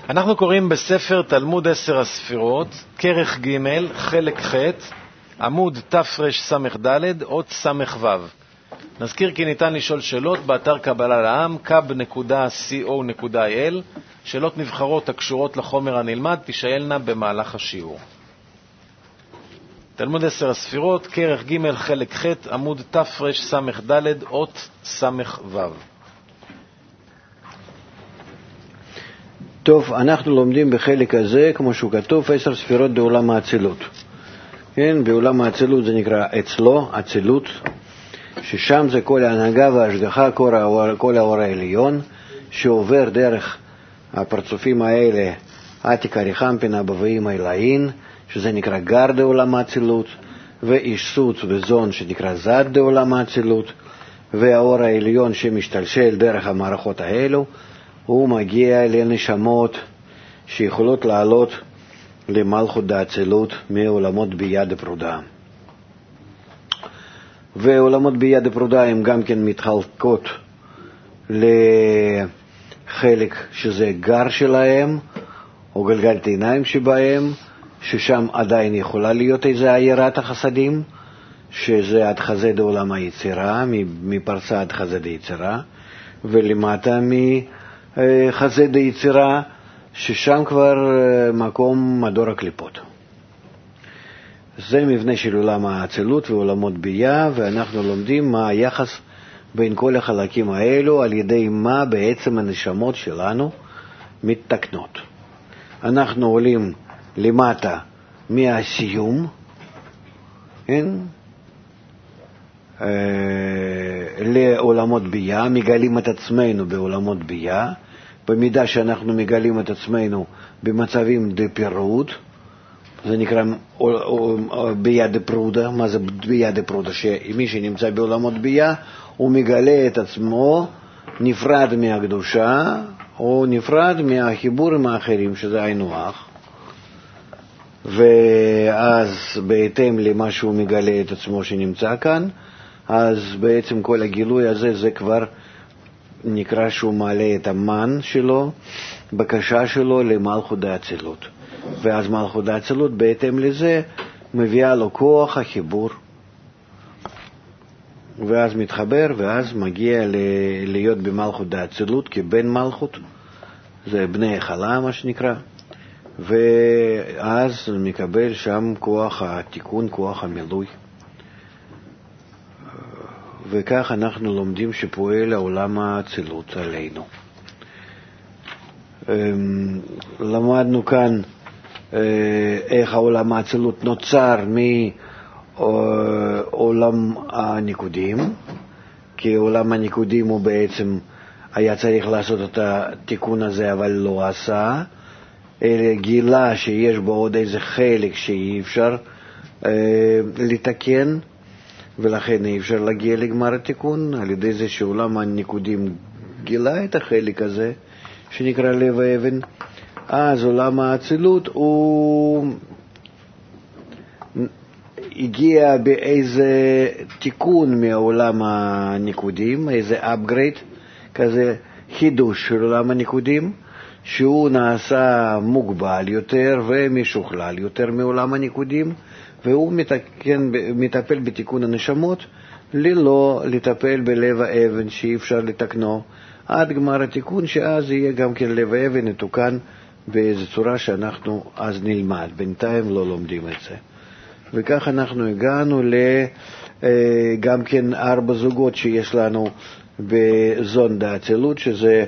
אנחנו קוראים בספר תלמוד 10 הספירות, כרך ג' חלק ח', עמוד תרס"ד, אות ס"ו. נזכיר כי ניתן לשאול שאלות באתר קבלה לעם, kab.co.il. שאלות נבחרות הקשורות לחומר הנלמד תשאלנה במהלך השיעור. תלמוד 10 הספירות, כרך ג' חלק ח', עמוד תרס"ד, אות ס"ו. טוב, אנחנו לומדים בחלק הזה, כמו שהוא כתוב, 10 ספירות בעולם האצילות. כן, בעולם האצילות זה נקרא אצלו, אצילות, ששם זה כל ההנהגה וההשגחה, כל האור העליון, שעובר דרך הפרצופים האלה, עתיק אריחמפין הבבאים העילאין, שזה נקרא גר בעולם האצילות, ואיש סוץ וזון שנקרא זד בעולם האצילות, והאור העליון שמשתלשל דרך המערכות האלו, הוא מגיע לנשמות שיכולות לעלות למלכות דאצילות מעולמות בייה דפרודה. ועולמות בייה דפרודה הם גם כן מתחלקות לחלק שזה גר שלהם, או גלגלת עיניים שבהם, ששם עדיין יכולה להיות איזה עיירת החסדים, שזה עד חזה דעולם היצירה, מפרסה עד חזה דהיצירה, ולמטה מחזה דהיצירה, ששם כבר מקום מדור הקליפות. זה מבנה של עולם האצילות ועולמות בייה, ואנחנו לומדים מה היחס בין כל החלקים האלו, על ידי מה בעצם הנשמות שלנו מתתקנות. אנחנו עולים למטה מהסיום, כן? לעולמות בייה, מגלים את עצמנו בעולמות בייה, במידה שאנחנו מגלים את עצמנו במצבים דפירוד, זה נקרא בייה דפרודה. מה זה בייה דפרודה? שמי שנמצא בעולמות בייה הוא מגלה את עצמו נפרד מהקדושה או נפרד מהחיבורים האחרים, שזה היינו הך, ואז בהתאם למה שהוא מגלה את עצמו שנמצא כאן, אז בעצם כל הגילוי הזה זה כבר נקרא שהוא מעלה את המן שלו, בקשה שלו למלכות דאצילות. ואז מלכות דאצילות בהתאם לזה מביאה לו כוח החיבור, ואז מתחבר, ואז מגיע להיות במלכות דאצילות כבן מלכות, זה בני החלה מה שנקרא, ואז מקבל שם כוח התיקון, כוח המילוי. וכך אנחנו לומדים שפועל העולם האצילות עלינו. למדנו כאן איך העולם האצילות נוצר מעולם הניקודים, כי עולם הניקודים הוא בעצם היה צריך לעשות את התיקון הזה אבל לא עשה, אלא גילה שיש בו עוד איזה חלק שאי אפשר לתקן, ולכן אי אפשר להגיע לגמר התיקון על ידי זה שעולם הניקודים גילה את החלק הזה שנקרא לב האבן. אז עולם האצילות הוא הגיע באיזה תיקון מעולם הניקודים, איזה upgrade, כזה חידוש של עולם הניקודים, שהוא נעשה מוגבל יותר ומשוכלל יותר מעולם הניקודים, והוא מטפל בתיקון הנשמות ללא לטפל בלב האבן שאי אפשר לתקנו עד גמר התיקון, שאז יהיה גם כן לב האבן נתוקן באיזו צורה שאנחנו אז נלמד. בינתיים לא לומדים את זה. וכך אנחנו הגענו גם כן 4 זוגות שיש לנו בזון דאצילות, שזה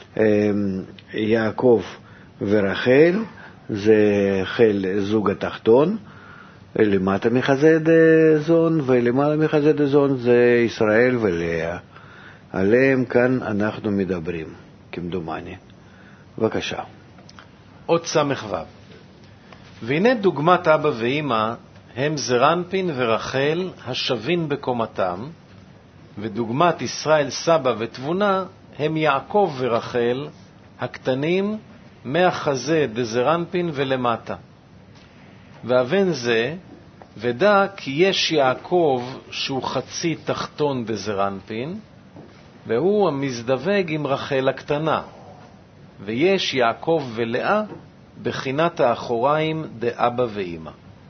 יעקב ורחל, זה זוג התחתון, למטה מחזה דזון, ולמעלה מחזה דזון זה ישראל ולאה. עליהם כאן אנחנו מדברים, כמדומני. בבקשה. אות ס"ו. והנה דוגמת אבא ואמא הם זרנפין ורחל השווין בקומתם, ודוגמת ישראל סבא ותבונה הם יעקב ורחל הקטנים מהחזה דזרנפין ולמטה. ואבן זה, ודע כי יש יעקב שהוא חצי תחתון בזרנפין, והוא המזדווג עם רחל הקטנה, ויש יעקב ולאה בחינת האחוריים דאבא ואמא.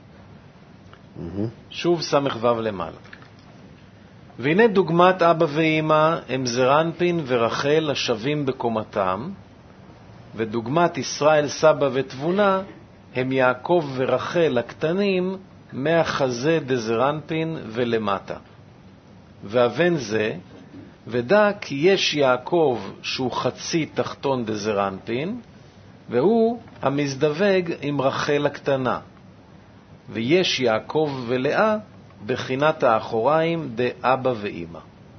שוב סמך וו למעלה. והנה דוגמת אבא ואמא הם זרנפין ורחל השווים בקומתם, ודוגמת ישראל סבא ותבונה הם יעקב ורחל הקטנים מהחזה דזרנפין ולמטה. והבן זה, ודע כי יש יעקב שהוא חצי תחתון דזרנפין, והוא המזדווג עם רחל הקטנה. ויש יעקב ולאה בחינת האחוריים דאבא ואמא.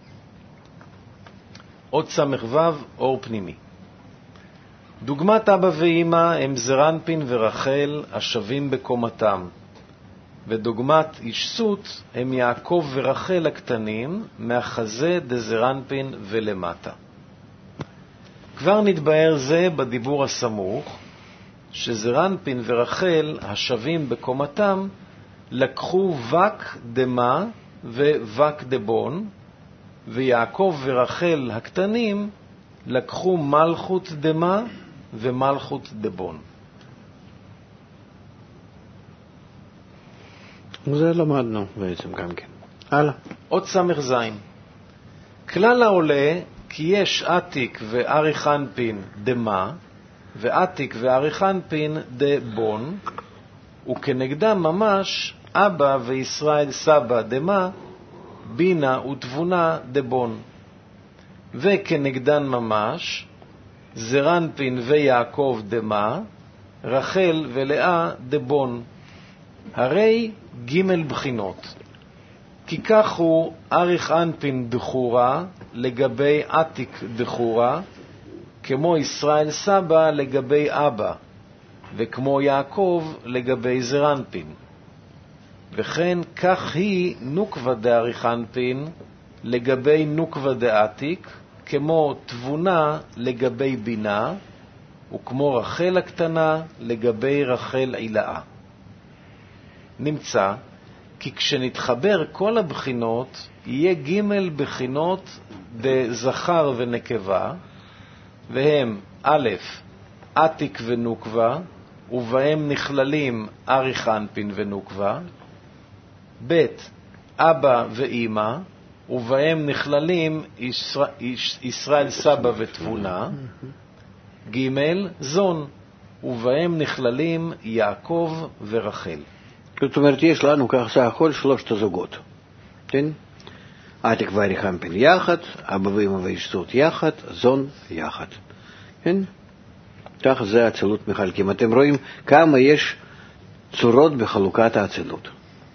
עוד סמך וו, אור פנימי. דוגמת אבא ואמא הם זרנפין ורחל השווים בקומתם, ודוגמת אישסות הם יעקב ורחל הקטנים מהחזה דזרנפין ולמטה. כבר נתבהר זה בדיבור הסמוך, שזרנפין ורחל השווים בקומתם לקחו וק דמה וווק דבון, ויעקב ורחל הקטנים לקחו מלכות דמה ומלכות דבון. זה למדנו בעצם גם כן. הלאה. עוד סמך זין. כלל העולה כי יש עתיק ואריך אנפין דמה, ועתיק ואריך אנפין דבון, וכנגדם ממש אבא וישראל סבא דמה, בינה ותבונה דבון. וכנגדן ממש זרנפין ויעקב דמה, רחל ולאה דבון. הרי ג' בחינות. כי כך הוא אריך אנפין דחורה לגבי עתיק דחורה, כמו ישראל סבא לגבי אבא, וכמו יעקב לגבי זרנפין. וכן כך היא נוקבה דאריך אנפין לגבי נוקבה דעתיק, כמו תבונה לגבי בינה, וכמו רחל הקטנה לגבי רחל עילאה. נמצא כי כשנתחבר כל הבחינות יהיה ג' בחינות דזכר ונקבה, והם א', עתיק ונוקבה, ובהם נכללים אריך אנפין ונוקבה, ב', אבא ואמא, ובהם נכללים ישראל סבא ותבונה, ג', זון, ובהם נכללים יעקב ורחל. זאת אומרת, יש לנו כך הכל שלושת הזוגות, כן? עתיק ואריך אנפין יחד, אבא ואמא ואישסות יחד, זון יחד, כן? כך זה האצילות מחלקים. אתם רואים כמה יש צורות בחלוקת האצילות.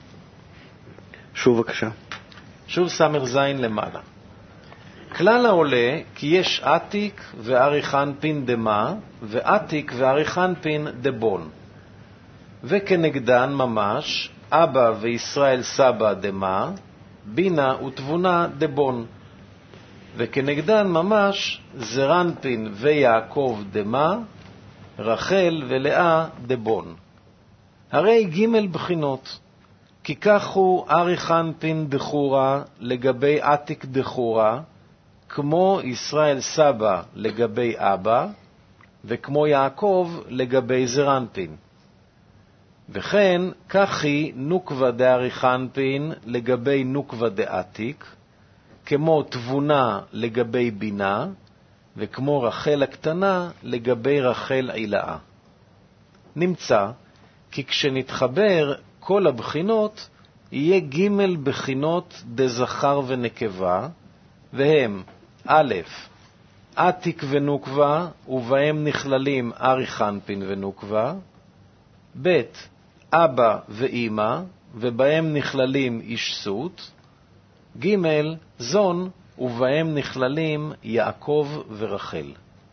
שוב בבקשה. שוב סמך זין למעלה. כלל העולה כי יש עתיק ואריך אנפין דמה, ועתיק ואריך אנפין דבון. וכנגדן ממש אבא וישראל סבא דמה, בינה ותבונה דבון. וכנגדן ממש זרנפין ויעקב דמה, רחל ולאה דבון. הרי ג' בחינות. כי כך הוא אריך אנפין דחורה לגבי עתיק דחורה, כמו ישראל סבא לגבי אבא, וכמו יעקב לגבי זרנפין. וכן כך היא נוקבה דאריך אנפין לגבי נוקבה דעתיק, כמו תבונה לגבי בינה, וכמו רחל הקטנה לגבי רחל עילאה. נמצא כי כשנתחבר כל הבחינות יהיה ג' בחינות דזכר ונקבה, והם א', עתיק ונוקבה, ובהם נכללים אריך אנפין ונוקבה, ב', אבא ואמא, ובהם נכללים אישסות, ג', זון, ובהם נכללים יעקב ורחל.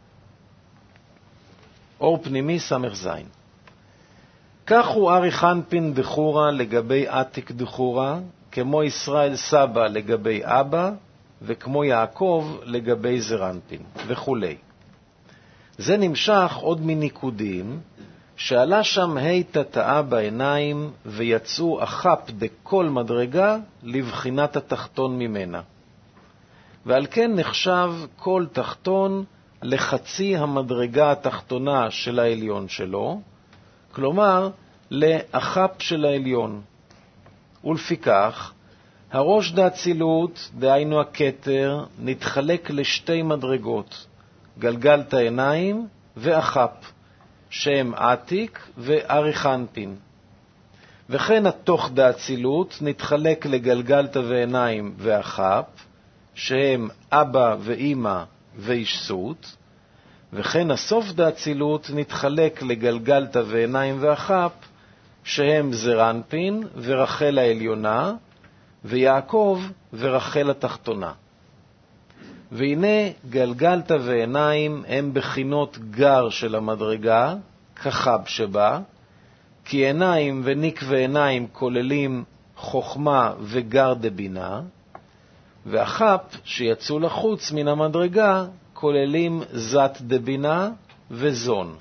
אור פנימי סמך זין. כך הוא אריך אנפין דחורה לגבי עתיק דחורה, כמו ישראל סבא לגבי אבא, וכמו יעקב לגבי זרנפין, וכו'. זה נמשך עוד מניקודים, שעלה שם תתאה בעיניים, ויצאו אחפ דכל מדרגה לבחינת התחתון ממנה. ועל כן נחשב כל תחתון לחצי המדרגה התחתונה של העליון שלו, כלומר לאחפ של העליון. ולפיכך, הראש דאצילות, דהיינו הכתר, נתחלק לשתי מדרגות, גלגלת העיניים ואחפ, שהם עתיק ואריך אנפין. וכן התוך דאצילות נתחלק לגלגלת ועיניים ואחפ, שהם אבא ואמא וישסות, וכן הסוף דאצילות נתחלק לגלגלת ועיניים ואחפ, שהם זרנפין ורחל העליונה, ויעקב ורחל התחתונה. והנה גלגלת ועיניים הם בחינות גר של המדרגה, כחב שבה, כי עיניים וניק ועיניים כוללים חוכמה וגר דבינה, ואחפ שיצאו לחוץ מן המדרגה כוללים זת דבינה וזון.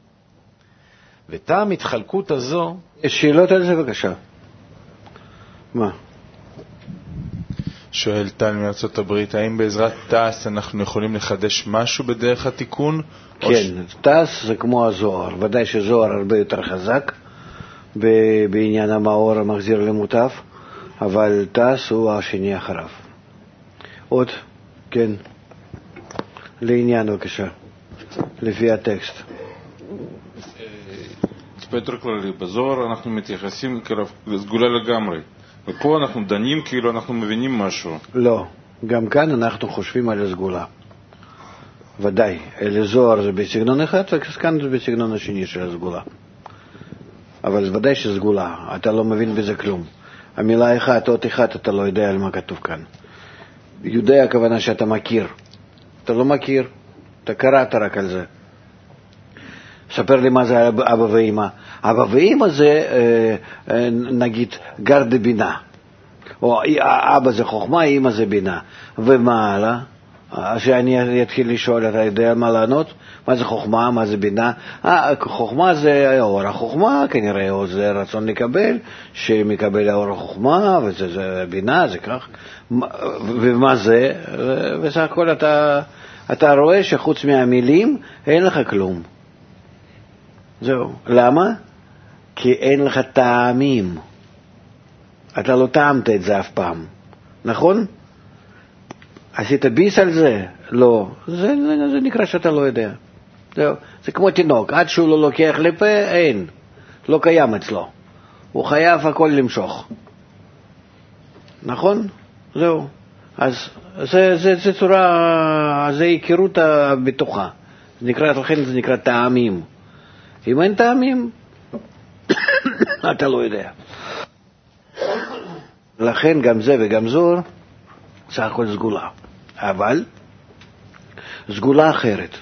וטעם התחלקות הזו... יש שאלות על זה בבקשה? מה? שואל טל מארצות הברית, האם בעזרת תעש אנחנו יכולים לחדש משהו בדרך התיקון? כן, תעש זה כמו הזוהר, ודאי שזוהר הרבה יותר חזק בעניין המאור המחזיר למוטב, אבל תעש הוא השני אחריו. עוד? כן. לעניין בבקשה, לפי הטקסט. יותר כללי, בזוהר אנחנו מתייחסים לסגולה לגמרי, ופה אנחנו דנים כאילו אנחנו מבינים משהו. לא, גם כאן אנחנו חושבים על הסגולה. ודאי, לזוהר זה בסגנון אחד, וכאן זה בסגנון השני של הסגולה. אבל ודאי שסגולה, אתה לא מבין בזה כלום. המילה אחת, אות אחת, אתה לא יודע על מה כתוב כאן. יודע הכוונה שאתה מכיר. אתה לא מכיר, אתה קראת רק על זה. ספר לי מה זה אבא ואמא. אבא ואמא זה, נגיד, גר דבינה. או אבא זה חוכמה, אמא זה בינה. ומה הלאה? שאני אתחיל לשאול, אתה יודע מה לענות? מה זה חוכמה, מה זה בינה? חוכמה זה אור החוכמה, כנראה זה רצון לקבל, שמקבל אור החוכמה, וזה בינה, זה כך. ומה זה? בסך הכל אתה רואה שחוץ מהמילים אין לך כלום. זהו. למה? כי אין לך טעמים. אתה לא טעמת את זה אף פעם. נכון? עשית ביס על זה? לא. זה נקרא שאתה לא יודע. זהו. זה כמו תינוק. עד שהוא לא לוקח לפה, אין. לא קיים אצלו. הוא חייב הכל למשוך. נכון? זהו. אז זה צורה, זה היכרות הבטוחה. לכן זה נקרא טעמים. אם אין טעמים, אתה לא יודע. לכן גם זה וגם זוהר, זה הכל סגולה. אבל סגולה אחרת.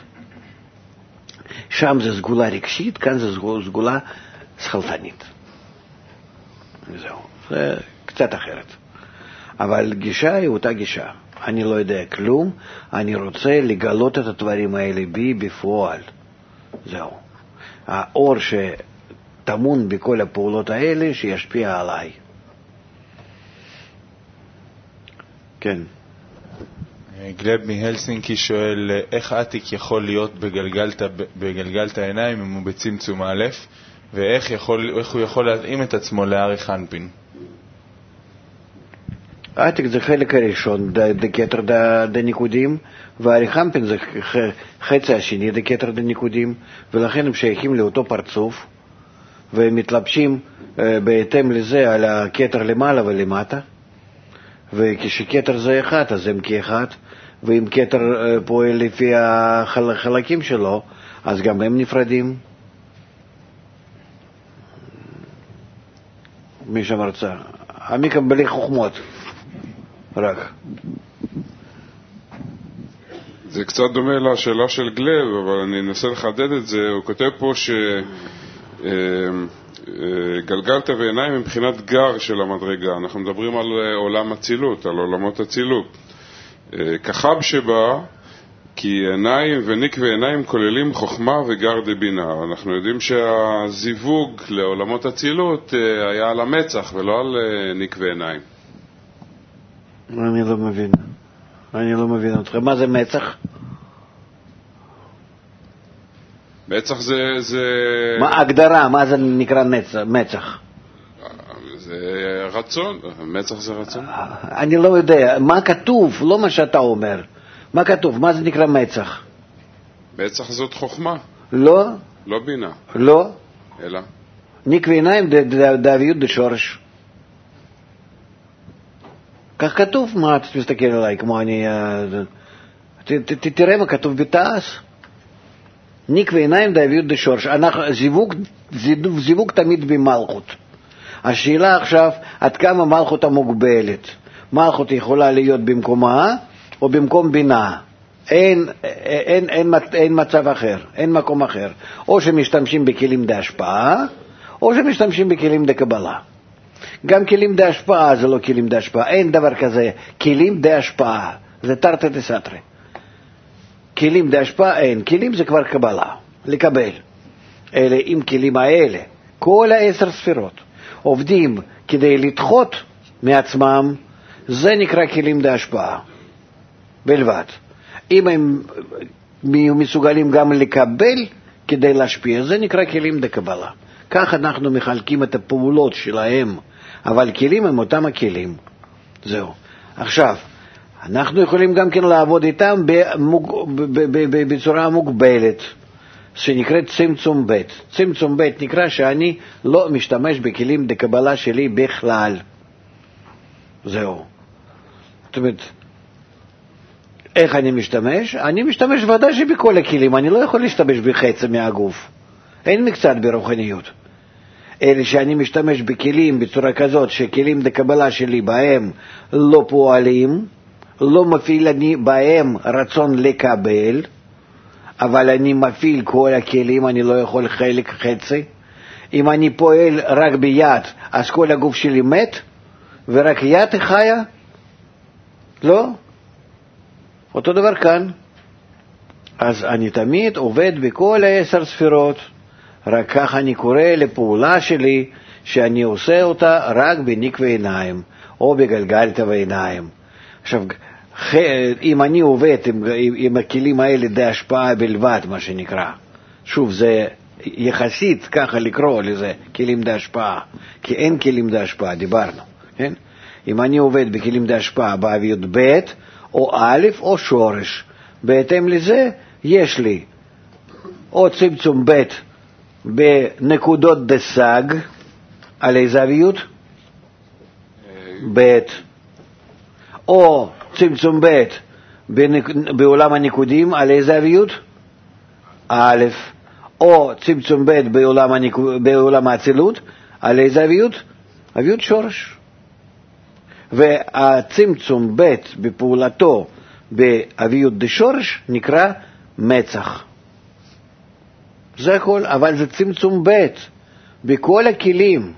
שם זה סגולה רגשית, כאן זה סגולה שכלתנית. זהו. זה קצת אחרת. אבל גישה היא אותה גישה. אני לא יודע כלום, אני רוצה לגלות את הדברים האלה בי בפועל. זהו. האור שתמון בכל הפעולות האלה שישפיע עליי. כן. גלב מהלסינקי שואל, איך עתיק יכול להיות בגלגלת העיניים אם הוא בצמצום א', ואיך הוא יכול להתאים את עצמו לאריך אנפין? עתיק זה חלק הראשון, דקטר דניקודים, ואריך אנפין זה חצי השני, דקטר דניקודים, ולכן הם שייכים לאותו פרצוף, והם מתלבשים בהתאם לזה על הקטר למעלה ולמטה, וכשקטר זה אחד, אז הם כאחד, ואם קטר פועל לפי החלקים שלו, אז גם הם נפרדים. מי שמרצה. עמיקה בלי חוכמות. רק. זה קצת דומה לשאלה של גלב, אבל אני אנסה לחדד את זה. הוא כותב פה גלגלת ועיניים מבחינת גר של המדרגה. אנחנו מדברים על עולם הצילות, על עולמות הצילות. כחב שבה, כי עיניים וניק ועיניים כוללים חוכמה וגר דבינה. אנחנו יודעים שהזיווג לעולמות הצילות היה על המצח ולא על ניק ועיניים. אני לא מבין אותך. מה זה מצח? מצח זה... מה הגדרה? מה זה נקרא מצח? זה רצון, מצח זה רצון. אני לא יודע, מה כתוב? לא מה שאתה אומר. מה כתוב? מה זה נקרא מצח? מצח זאת חוכמה. לא. לא בינה. לא. אלא? ניק ועיניים דאביות דשורש. כך כתוב, מה אתה מסתכל עליי, כמו אני... תראה מה כתוב בתעש. ניק ועיניים דאביות דשורש. זיווג תמיד במלכות. השאלה עכשיו, עד כמה מלכות המוגבלת. מלכות יכולה להיות במקומה או במקום בינה. אין מצב אחר, אין מקום אחר. או שמשתמשים בכלים דהשפעה, או שמשתמשים בכלים דקבלה. גם כלים דהשפעה זה לא כלים דהשפעה, אין דבר כזה. כלים דהשפעה, זה תרתי דסתרי. כלים דהשפעה אין, כלים זה כבר קבלה, לקבל. אלה עם כלים האלה, כל 10 ספירות עובדים כדי לדחות מעצמם, זה נקרא כלים דהשפעה בלבד. אם הם מסוגלים גם לקבל כדי להשפיע, זה נקרא כלים דקבלה. כך אנחנו מחלקים את הפעולות שלהם, אבל כלים הם אותם הכלים. זהו. עכשיו, אנחנו יכולים גם כן לעבוד איתם בצורה מוגבלת, שנקראת צמצום ב'. צמצום ב' נקרא שאני לא משתמש בכלים דקבלה שלי בכלל. זהו. זאת אומרת, איך אני משתמש? אני משתמש ודאי שבכל הכלים, אני לא יכול להשתמש בחצי מהגוף. אין מקצת ברוחניות. אלה שאני משתמש בכלים בצורה כזאת, שכלים דקבלה שלי בהם לא פועלים, לא מפעיל אני בהם רצון לקבל, אבל אני מפעיל כל הכלים, אני לא יכול חלק חצי. אם אני פועל רק ביד, אז כל הגוף שלי מת, ורק יד חיה? לא. אותו דבר כאן. אז אני תמיד עובד בכל 10 ספירות, רק כך אני קורא לפעולה שלי, שאני עושה אותה רק בניק ועיניים, או בגלגלתא ועיניים. עכשיו, אם אני עובד עם הכלים האלה דהשפעה בלבד, מה שנקרא, שוב, זה יחסית ככה לקרוא לזה כלים דהשפעה, כי אין כלים דהשפעה, דיברנו, כן? אם אני עובד בכלים דהשפעה באביות ב' או א' או שורש, בהתאם לזה יש לי או צמצום ב' בנקודות דסג, על איזה אביות? ב', או צמצום ב' בעולם הניקודים, על איזה אביות? א', או צמצום ב' בעולם האצילות, על איזה אביות? אביות שורש. והצמצום ב' בפעולתו באביות דשורש נקרא מצח. זה הכל, אבל זה צמצום ב' בכל הכלים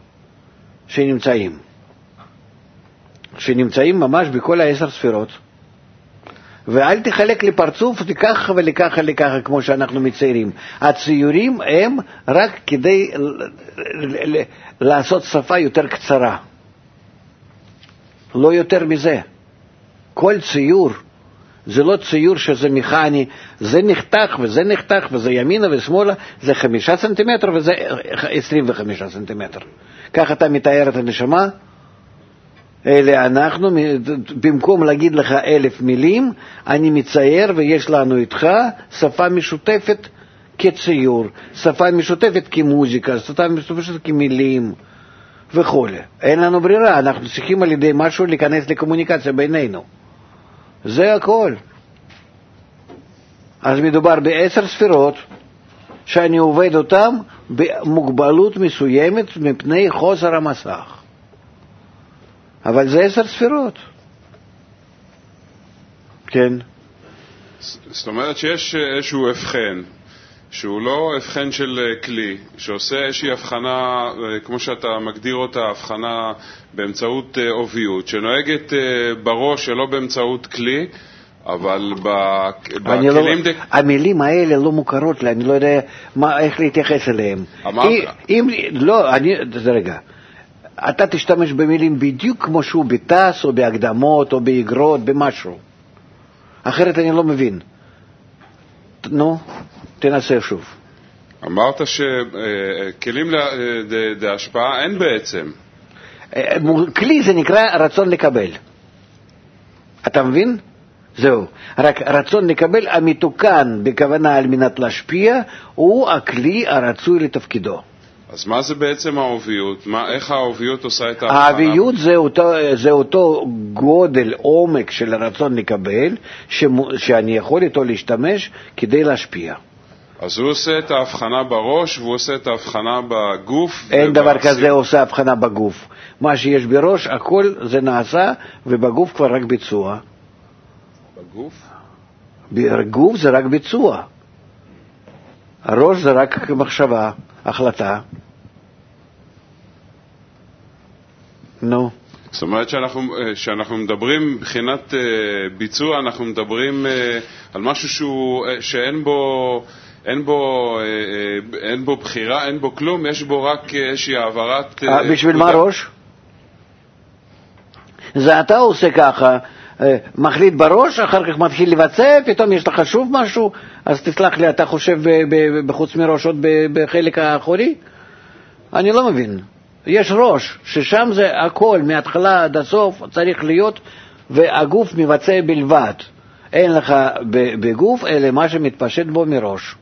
שנמצאים ממש בכל 10 ספירות. ואל תחלק לפרצוף לככה ולככה לככה כמו שאנחנו מציירים. הציורים הם רק כדי לעשות שפה יותר קצרה, לא יותר מזה. כל ציור זה לא ציור שזה מכני, זה נחתך וזה נחתך וזה ימינה ושמאלה, זה 5 סנטימטר וזה 25 סנטימטר. כך אתה מתאר את הנשמה. אלה אנחנו, במקום להגיד לך 1000 מילים, אני מצייר ויש לנו איתך שפה משותפת כציור, שפה משותפת כמוזיקה, שפה משותפת כמילים וכו'. אין לנו ברירה, אנחנו צריכים על ידי משהו להיכנס לקומוניקציה בינינו. זה הכל. אז מדובר ב10 ספירות שאני עובד אותם במוגבלות מסוימת מפני חוסר המסך. אבל זה 10 ספירות. כן. זאת אומרת שיש איזשהו הבחן, שהוא לא הבחן של כלי, שעושה איזושהי הבחנה, כמו שאתה מגדיר אותה, הבחנה באמצעות עוביות, שנוהגת בראש שלא באמצעות כלי, אבל בכלים... המילים האלה לא מוכרות לי, אני לא יודע איך להתייחס אליהם. רגע. אתה תשתמש במילים בדיוק כמו שהוא בטס או בהקדמות או באגרות, במשהו. אחרת אני לא מבין. נו, תנסה שוב. אמרת שכלים להשפעה אין בעצם. כלי זה נקרא רצון לקבל. אתה מבין? זהו. רק רצון לקבל המתוקן בכוונה על מנת להשפיע, הוא הכלי הרצוי לתפקידו. אז מה זה בעצם העוביות? איך העוביות עושה את ההבחנה? העוביות זה אותו גודל, עומק של הרצון לקבל, שאני יכול איתו להשתמש כדי להשפיע. אז הוא עושה את ההבחנה בראש, והוא עושה את ההבחנה בגוף. אין דבר כזה עושה הבחנה בגוף. מה שיש בראש, הכל זה נעשה, ובגוף כבר רק ביצוע. בגוף? בגוף זה רק ביצוע. הראש זה רק מחשבה, החלטה. נו. זאת אומרת שאנחנו מדברים מבחינת ביצוע, אנחנו מדברים על משהו שאין בו בחירה, אין בו כלום, יש בו רק איזושהי העברת... בשביל מה ראש? זה אתה עושה ככה, מחליט בראש, אחר כך מתחיל לבצע, פתאום יש לך שוב משהו, אז תסלח לי, אתה חושב בחוץ מראש עוד בחלק האחורי? אני לא מבין. יש ראש, ששם זה הכל, מההתחלה עד הסוף צריך להיות, והגוף מבצע בלבד. אין לך בגוף, אלא מה שמתפשט בו מראש.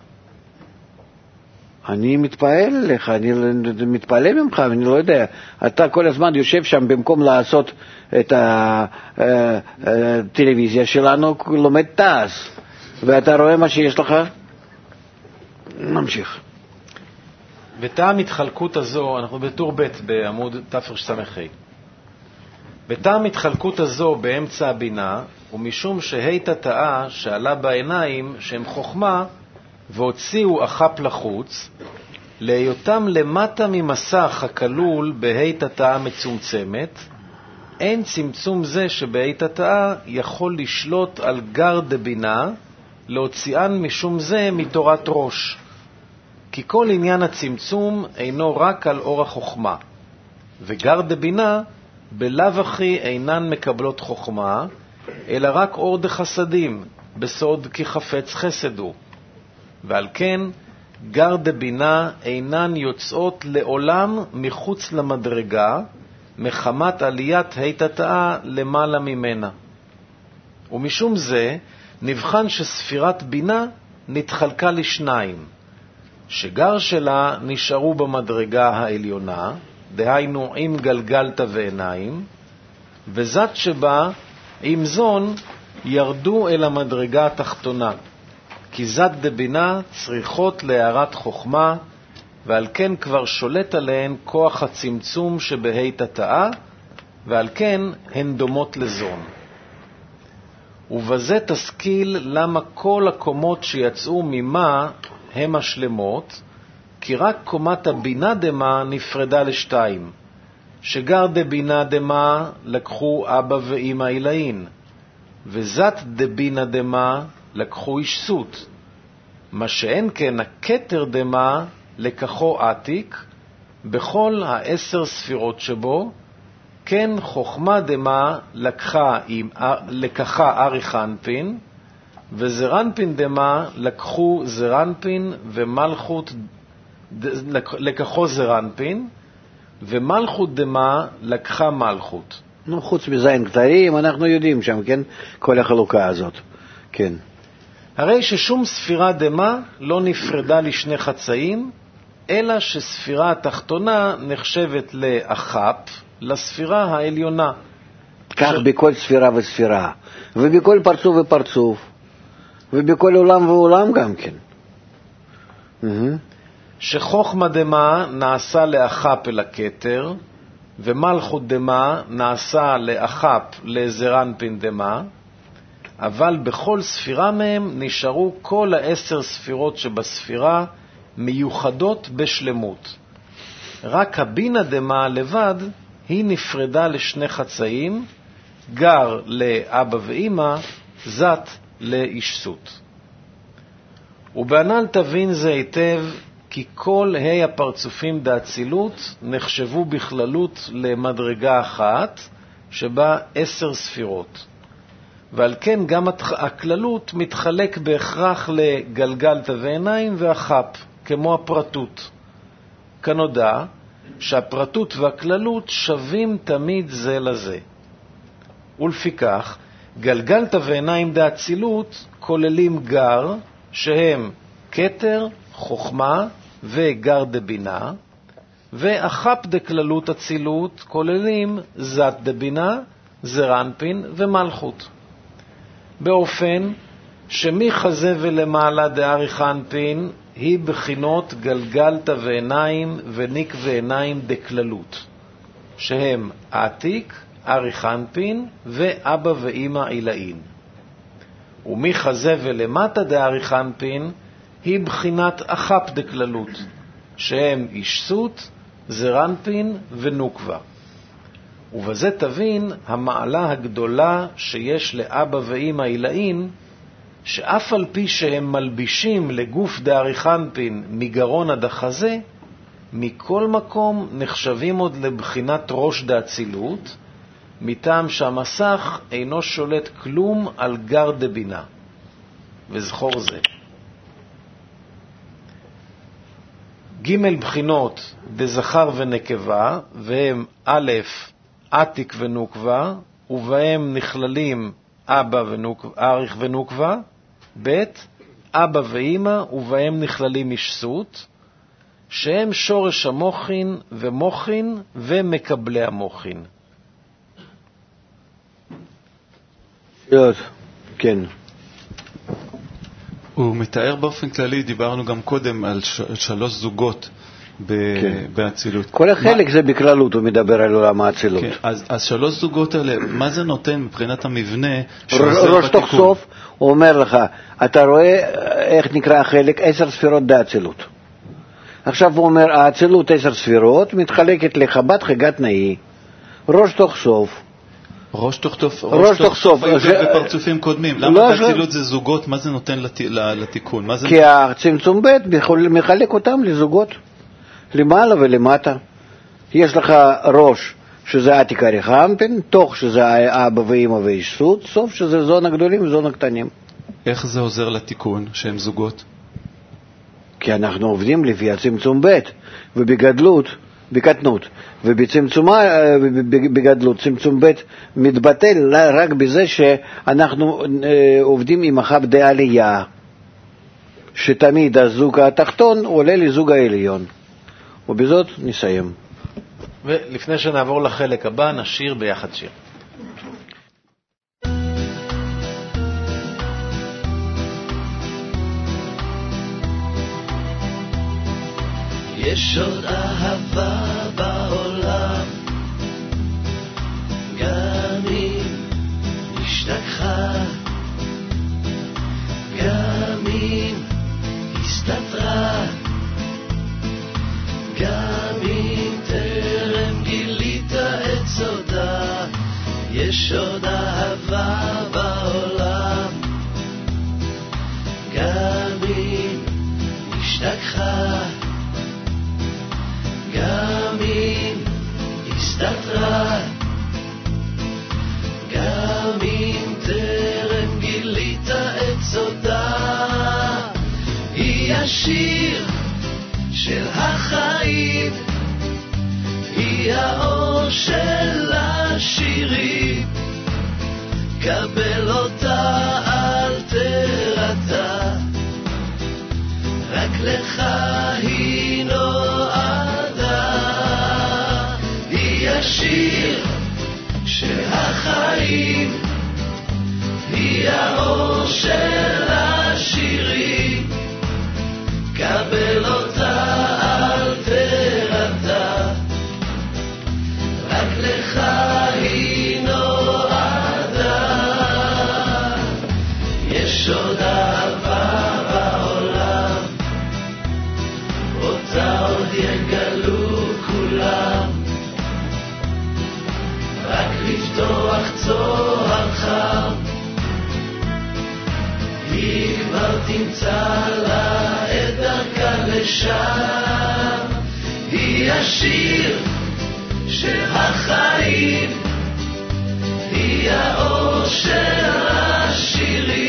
אני מתפעל לך, אני מתפעלה ממך, אני לא יודע. אתה כל הזמן יושב שם במקום לעשות את הטלוויזיה שלנו, לומד טס, ואתה רואה מה שיש לך? נמשיך. בתא המתחלקות הזו, אנחנו בטור ב' בעמוד תרס"ה. בתא המתחלקות הזו באמצע הבינה, ומשום שהית תאה שעלה בעיניים שהם חוכמה, והוציאו אחת לחוץ, להיותם למטה ממסך הכלול בהית תאה מצומצמת, אין צמצום זה שבהית תאה יכול לשלוט על גר דבינה, להוציאן משום זה מתורת ראש. כי כל עניין הצמצום אינו רק על אור החוכמה, וגר דבינה בלאו הכי אינן מקבלות חוכמה, אלא רק אור דחסדים, בסוד כי חפץ חסד הוא. ועל כן גר דבינה אינן יוצאות לעולם מחוץ למדרגה, מחמת עליית הית תאה למעלה ממנה. ומשום זה נבחן שספירת בינה נתחלקה לשניים, שגר שלה נשארו במדרגה העליונה, דהיינו עם גלגלת ועיניים, וזת שבה עם זון ירדו אל המדרגה התחתונה, כי זת דבינה צריכות להערת חוכמה, ועל כן כבר שולט עליהן כוח הצמצום שבהית תאה, ועל כן הן דומות לזון. ובזה תשכיל למה כל הקומות שיצאו ממה הם השלמות, כי רק קומת הבינה דמה נפרדה לשתיים, שגר דבינה דמה לקחו אבא ואמא אילאין, וזת דבינה דמה לקחו אישסות, מה שאין כן הכתר דמה לקחו עתיק, בכל 10 ספירות שבו, כן חוכמה דמה לקחה אריך אנפין, וזרנפין דמה לקחו זרנפין, ומלכות לקחו זרנפין, ומלכות דמה לקחה מלכות. נו, חוץ מזין קטעים, אנחנו יודעים שם, כן? כל החלוקה הזאת, כן. הרי ששום ספירה דמה לא נפרדה לשני חצאים, אלא שספירה התחתונה נחשבת לאחת, לספירה העליונה. כך בכל ספירה וספירה, ובכל פרצוף ופרצוף, ובכל עולם ועולם גם כן. שחוכמה דמה נעשה לאחת אל הכתר, ומלכות דמה נעשה לאחת לזרנפין דמה, אבל בכל ספירה מהם נשארו כל 10 ספירות שבספירה מיוחדות בשלמות. רק הבינה דמה לבד היא נפרדה לשני חצאים, גר לאבא ואמא, זת לאישסות. ובענן תבין זה היטב, כי כל הפרצופים דאצילות נחשבו בכללות למדרגה אחת, שבה 10 ספירות. ועל כן גם הכללות מתחלק בהכרח לגלגלת ועיניים ואחת, כמו הפרטות. כנודע שהפרטות והכללות שווים תמיד זה לזה. ולפיכך, גלגלת ועיניים דאצילות כוללים גר, שהם כתר, חוכמה וגר דבינה, ואחפ דכללות אצילות כוללים זת דבינה, זרנפין ומלכות. באופן שמחזה ולמעלה דאריך אנפין היא בחינות גלגלת ועיניים וניק ועיניים דכללות, שהם עתיק, אריך אנפין ואבא ואמא עילאין. ומחזה ולמטה דאריך אנפין היא בחינת אחפ דכללות, שהם אישסות, זרנפין ונוקבה. ובזה תבין המעלה הגדולה שיש לאבא ואמא עילאין, שאף על פי שהם מלבישים לגוף דאריך אנפין מגרון עד החזה, מכל מקום נחשבים עוד לבחינת ראש דאצילות, מטעם שהמסך אינו שולט כלום על גר דבינה. וזכור זה. ג' בחינות דזכר ונקבה, והם א', עתיק ונוקבה, ובהם נכללים אבא אריך ונוקבה, ב', אבא ואמא, ובהם נכללים אישסות, שהם שורש המוחין ומוחין ומקבלי המוחין. כן. הוא מתאר באופן כללי, דיברנו גם קודם על 3 זוגות באצילות. כל החלק זה בכללות, הוא מדבר על עולם האצילות. אז 3 זוגות האלה, מה זה נותן מבחינת המבנה? ראש תוך סוף, הוא אומר לך, אתה רואה איך נקרא החלק? 10 ספירות דאצילות. עכשיו הוא אומר, האצילות 10 ספירות, מתחלקת לחבת חגת נאי, ראש תוך סוף. ראש תוך סוף. בפרצופים קודמים. למה האצילות זה זוגות? מה זה נותן לתיקון? כי הצמצום ב' מחלק אותם לזוגות, למעלה ולמטה. יש לך ראש שזה עתיק אריך אנפין, תוך שזה אבא ואמא ואישסות, סוף שזה זון הגדולים וזון הקטנים. איך זה עוזר לתיקון שהם זוגות? כי אנחנו עובדים לפי הצמצום ב' ובגדלות, בקטנות, ובגדלות צמצום ב' מתבטל רק בזה שאנחנו עובדים עם אחב דעלייה, שתמיד הזוג התחתון עולה לזוג העליון. ובזאת נסיים. ולפני שנעבור לחלק הבא, נשיר ביחד שיר. יש עוד אהבה בעולם, גם אם השתכחה, גם אם הסתתרה, גם אם טרם גילית את סודה. יש עוד אהבה בעולם, גם אם השתכחה, גם אם הסתתרה, גם אם טרם גילית את סודה. היא השיר של החיים, היא האור של השירים, קבל אותה אל תרתע, רק לך היא נועדה. היא השיר של החיים, היא האור של השירים, קבל אותה אל תרתע, רק לך היא נועדה. יש עוד אהבה בעולם, אותה עוד יגלו כולם, רק לפתוח צוהר חם, היא כבר תמצא לה את דרכה לשם. היא השיר של החיים, היא האור של השירים,